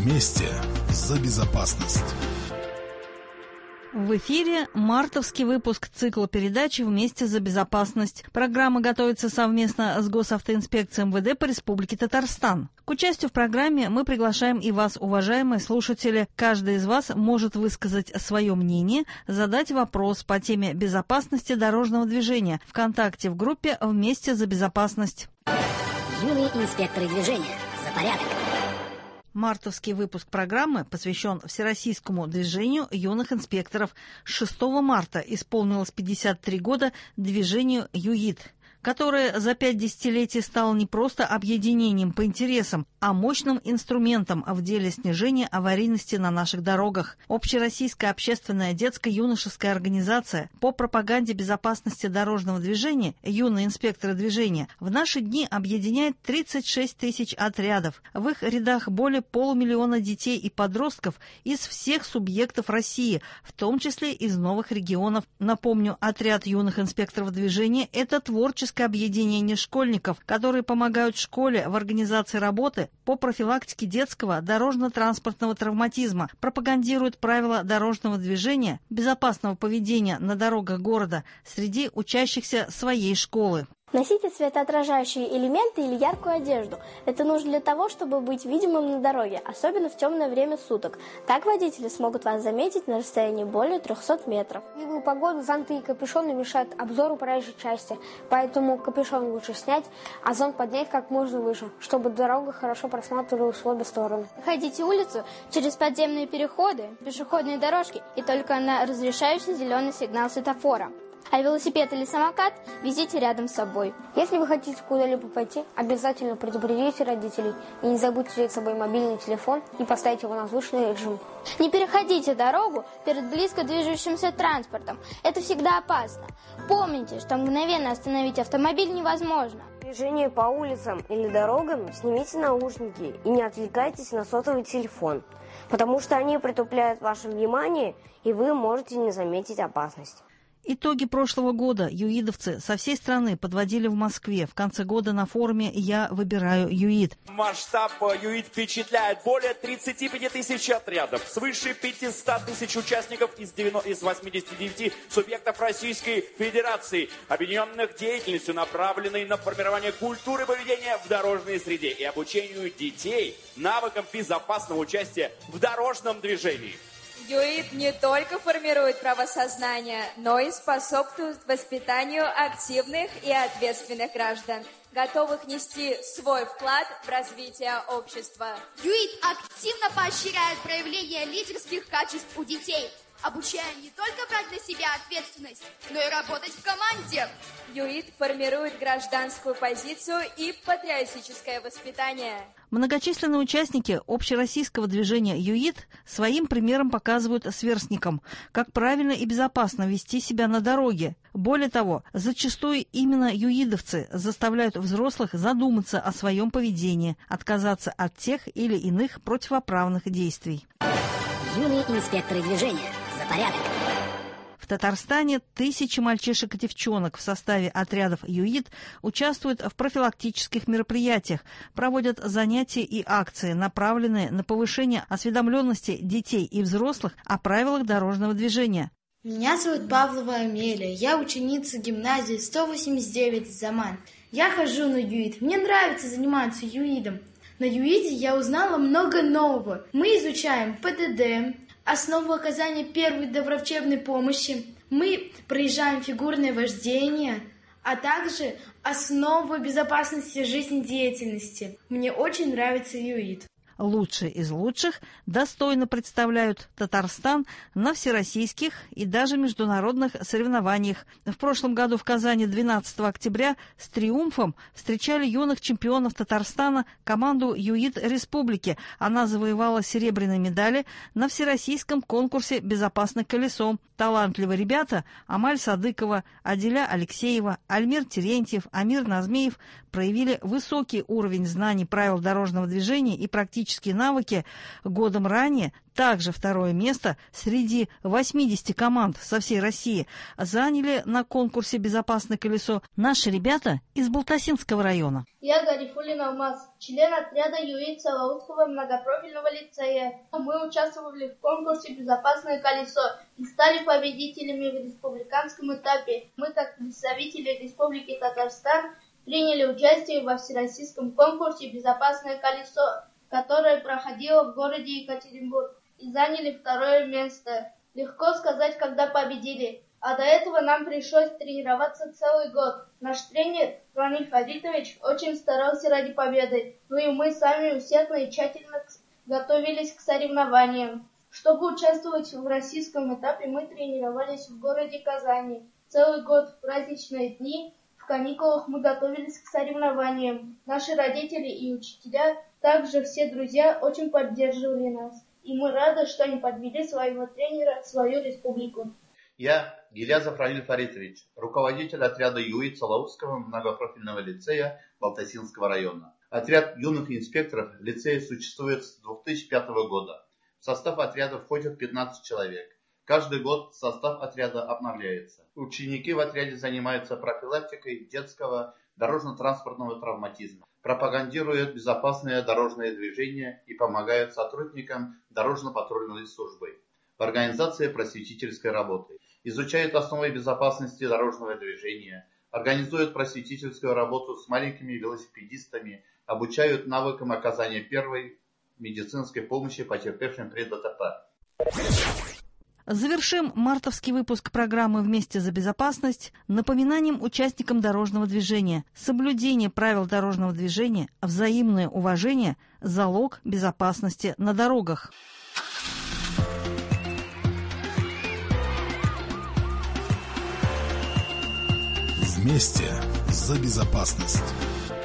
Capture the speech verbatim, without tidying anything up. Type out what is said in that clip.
Вместе за безопасность. В эфире мартовский выпуск цикла передачи «Вместе за безопасность». Программа готовится совместно с Госавтоинспекцией эм вэ дэ по Республике Татарстан. К участию в программе мы приглашаем и вас, уважаемые слушатели. Каждый из вас может высказать свое мнение, задать вопрос по теме безопасности дорожного движения ВКонтакте в группе «Вместе за безопасность». Юные инспекторы движения. За порядок. Мартовский выпуск программы посвящен Всероссийскому движению юных инспекторов. шестого марта исполнилось пятьдесят три года движению ЮИД, которое за пять десятилетий стало не просто объединением по интересам, а мощным инструментом в деле снижения аварийности на наших дорогах. Общероссийская общественная детско-юношеская организация по пропаганде безопасности дорожного движения «Юные инспекторы движения» в наши дни объединяет тридцать шесть тысяч отрядов. В их рядах более полумиллиона детей и подростков из всех субъектов России, в том числе из новых регионов. Напомню, отряд юных инспекторов движения – это творческое объединение школьников, которые помогают школе в организации работы по профилактике детского дорожно-транспортного травматизма, пропагандируют правила дорожного движения, безопасного поведения на дорогах города среди учащихся своей школы. Носите светоотражающие элементы или яркую одежду. Это нужно для того, чтобы быть видимым на дороге, особенно в темное время суток. Так водители смогут вас заметить на расстоянии более трехсот метров. В любую погоду зонты и капюшоны мешают обзору проезжей части, поэтому капюшон лучше снять, а зонт поднять как можно выше, чтобы дорога хорошо просматривалась в обе стороны. Ходите улицу через подземные переходы, пешеходные дорожки и только на разрешающий зеленый сигнал светофора. А велосипед или самокат везите рядом с собой. Если вы хотите куда-либо пойти, обязательно предупредите родителей и не забудьте взять с собой мобильный телефон и поставить его на звучный режим. Не переходите дорогу перед близко движущимся транспортом. Это всегда опасно. Помните, что мгновенно остановить автомобиль невозможно. Движение по улицам или дорогам снимите наушники и не отвлекайтесь на сотовый телефон, потому что они притупляют ваше внимание, и вы можете не заметить опасность. Итоги прошлого года юидовцы со всей страны подводили в Москве. В конце года на форуме «Я выбираю ЮИД». Масштаб ЮИД впечатляет. Более тридцати пяти тысяч отрядов, свыше пятисот тысяч участников из, из восьмидесяти девяти субъектов Российской Федерации, объединенных деятельностью, направленной на формирование культуры поведения в дорожной среде и обучению детей навыкам безопасного участия в дорожном движении. ЮИД не только формирует правосознание, но и способствует воспитанию активных и ответственных граждан, готовых нести свой вклад в развитие общества. ЮИД активно поощряет проявление лидерских качеств у детей, обучая не только брать на себя ответственность, но и работать в команде. ЮИД формирует гражданскую позицию и патриотическое воспитание. Многочисленные участники общероссийского движения ЮИД своим примером показывают сверстникам, как правильно и безопасно вести себя на дороге. Более того, зачастую именно юидовцы заставляют взрослых задуматься о своем поведении, отказаться от тех или иных противоправных действий. Юные инспекторы движения. За порядок. В Татарстане тысячи мальчишек и девчонок в составе отрядов ЮИД участвуют в профилактических мероприятиях, проводят занятия и акции, направленные на повышение осведомленности детей и взрослых о правилах дорожного движения. Меня зовут Павлова Амелия, я ученица гимназии сто восемьдесят девять «Заман». Я хожу на ЮИД, мне нравится заниматься ЮИДом. На ЮИДе я узнала много нового. Мы изучаем ПДД, основу оказания первой доврачебной помощи. Мы проезжаем фигурное вождение, а также основы безопасности жизнедеятельности. Мне очень нравится ЮИД. Лучшие из лучших достойно представляют Татарстан на всероссийских и даже международных соревнованиях. В прошлом году в Казани двенадцатого октября с триумфом встречали юных чемпионов Татарстана команду ЮИД Республики. Она завоевала серебряные медали на всероссийском конкурсе «Безопасное колесо». Талантливые ребята Амаль Садыкова, Аделя Алексеева, Альмир Терентьев, Амир Назмеев проявили высокий уровень знаний правил дорожного движения и практически практические навыки, годом ранее также второе место среди восьмидесяти команд со всей России заняли на конкурсе «Безопасное колесо» наши ребята из Балтасинского района. Я Гарифулин Алмаз, член отряда ЮИД Салаутского многопрофильного лицея. Мы участвовали в конкурсе «Безопасное колесо» и стали победителями в республиканском этапе. Мы, как представители Республики Татарстан, приняли участие во всероссийском конкурсе «Безопасное колесо», которое проходило в городе Екатеринбург, и заняли второе место. Легко сказать, когда победили. А до этого нам пришлось тренироваться целый год. Наш тренер Раниль Фаритович очень старался ради победы. Ну и мы сами усердно и тщательно готовились к соревнованиям. Чтобы участвовать в российском этапе, мы тренировались в городе Казани. Целый год в праздничные дни, в каникулах мы готовились к соревнованиям. Наши родители и учителя, также все друзья очень поддерживали нас. И мы рады, что они подвели своего тренера в свою республику. Я Гилязов Раниль Фаритович, руководитель отряда ЮИД Салаутского многопрофильного лицея Балтасинского района. Отряд юных инспекторов в лицее существует с две тысячи пятого года. В состав отряда входит пятнадцать человек. Каждый год состав отряда обновляется. Ученики в отряде занимаются профилактикой детского дорожно-транспортного травматизма, пропагандируют безопасное дорожное движение и помогают сотрудникам дорожно-патрульной службы в организации просветительской работы, изучают основы безопасности дорожного движения, организуют просветительскую работу с маленькими велосипедистами, обучают навыкам оказания первой медицинской помощи потерпевшим при ДТП. Завершим мартовский выпуск программы «Вместе за безопасность» напоминанием участникам дорожного движения. Соблюдение правил дорожного движения, взаимное уважение – залог безопасности на дорогах. Вместе за безопасность.